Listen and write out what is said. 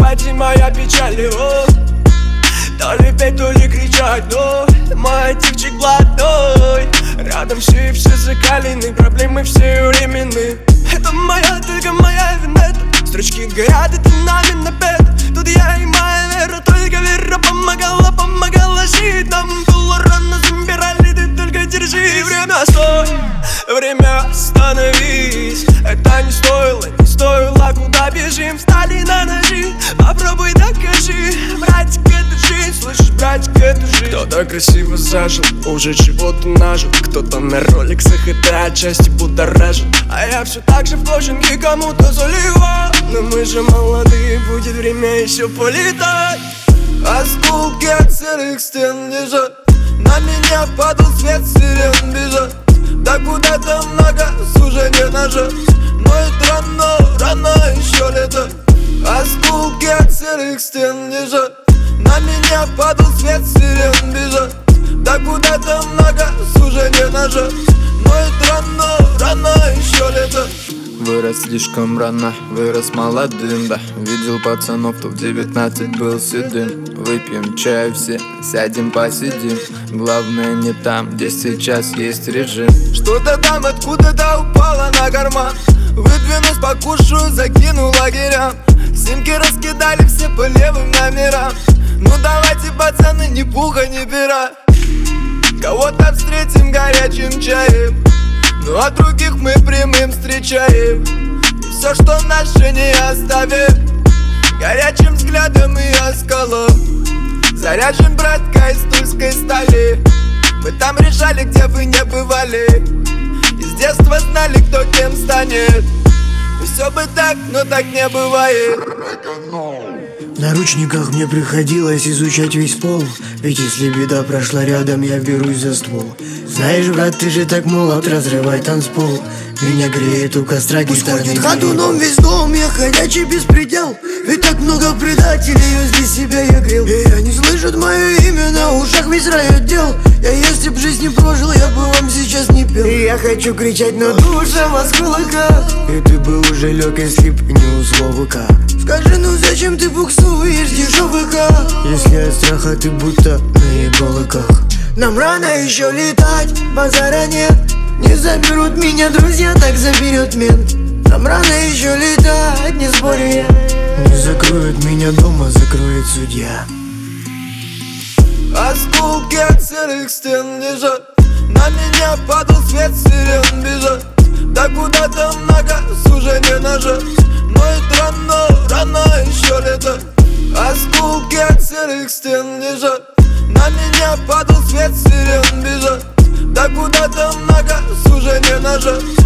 ради моя печаль, то ли петь, то ли кричать, но мой активчик блатной. Рядом все и все закалены, проблемы все временные. Это моя, только моя вина. Строчки горят, это нами напет. Тут я и моя вера, только вера помогала жить. Нам было рано, забирали, ты только держи. Время, стой, время остановись. Это не стоило, куда бежим? Встали на ножи, попробуй докажи. Братик, это жизнь, слышишь, братик, это жизнь. Кто-то красиво зажил, уже чего-то нажил. Кто-то на роликсах это отчасти будоражит. А я все так же в кожанке кому-то заливаю. Но мы же молодые, будет время еще полетать. Осколки от серых стен лежат, на меня падал свет, сирен бежат. Да куда-то много сужения ножа, но это рано еще лето. Осколки от серых стен лежат, на меня падал свет, сирен бежат. Да куда-то много сужения ножа, но это рано еще лето. Вырос слишком рано, вырос молодым, да. Видел пацанов, кто в 19 был седым. Выпьем чаю все, сядем посидим. Главное не там, где сейчас есть режим. Что-то там откуда-то упало на карман. Выдвинусь, покушаю, закину лагерям. Симки раскидали все по левым номерам. Ну давайте, пацаны, ни пуха, ни пера. Кого-то встретим горячим чаем, ну а других мы прямым встречаем. И все, что наше, не оставим. Горячим взглядом и оскалом заряжен, братка, из тульской стали. Мы там решали, где вы не бывали, и с детства знали, кто кем станет. И все бы так, но так не бывает. В наручниках мне приходилось изучать весь пол. Ведь если беда прошла рядом, я берусь за ствол. Знаешь, брат, ты же так молод, разрывай танцпол. Меня греет у костра гитарный. Пусть ходит ходуном весь дом, я ходячий беспредел. Ведь так много предателей, возле себя я грел. И они слышат мое имя, на ушах весь рай отдел. Я если б жизнь не прожил, я бы вам сейчас не пел. И я хочу кричать, но душа в осколках. И ты бы уже лег, если б не условика. Скажи, ну зачем ты буксуешь дешевыка? Если от страха ты будто на иголках. Нам рано еще летать, базара нет. Не заберут меня друзья, так заберет мент. Нам рано еще летать, не спорю я. Не закроют меня дома, закроет судья. Осколки от серых стен лежат, на меня падал свет, сирен бежат. Да куда-то много сужения ножа, но это рано еще лето. Осколки от серых стен лежат, на меня падал свет, сирен бежат. Да куда-то много сужения ножа,